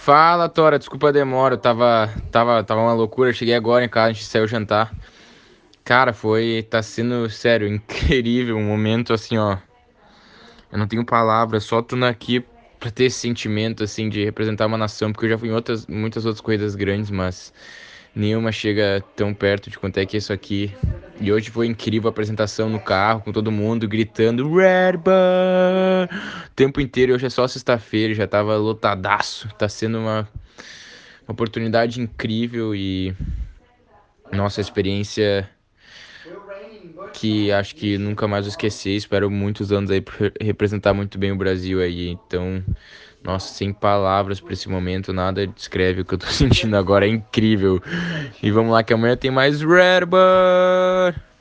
Fala, Tora, desculpa a demora, tava uma loucura, cheguei agora em casa, a gente saiu jantar. Cara, tá sendo, sério, incrível, um momento assim, ó. Eu não tenho palavras, só tô aqui pra ter esse sentimento, assim, de representar uma nação, porque eu já fui em muitas outras corridas grandes, mas nenhuma chega tão perto de quanto é que é isso aqui. E hoje foi incrível a apresentação no carro, com todo mundo gritando Red Bull! O tempo inteiro, hoje é só sexta-feira, já tava lotadaço. Tá sendo uma oportunidade incrível e nossa experiência que acho que nunca mais vou esquecer. Espero muitos anos aí pra representar muito bem o Brasil aí. Então, nossa, sem palavras para esse momento, nada descreve o que eu tô sentindo agora, é incrível. E vamos lá que amanhã tem mais Red Bull!